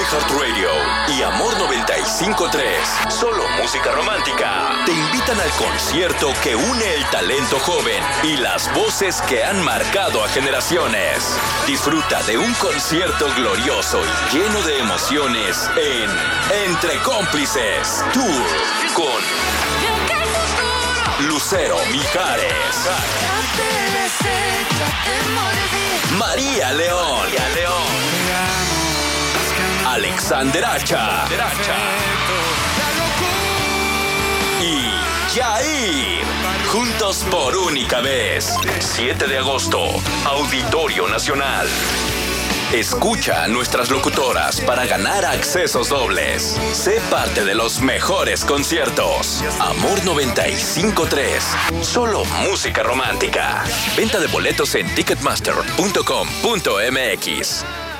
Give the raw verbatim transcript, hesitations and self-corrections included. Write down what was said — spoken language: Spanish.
iHeartRadio y Amor noventa y cinco punto tres, solo música romántica, te invitan al concierto que une el talento joven y las voces que han marcado a generaciones. Disfruta de un concierto glorioso y lleno de emociones en Entre Cómplices Tour con Lucero Mijares, María León, Alexander Hacha y Yair, juntos por única vez. siete de agosto, Auditorio Nacional. Escucha a nuestras locutoras para ganar accesos dobles. Sé parte de los mejores conciertos. Amor noventa y cinco punto tres. Solo música romántica. Venta de boletos en ticketmaster punto com punto m x.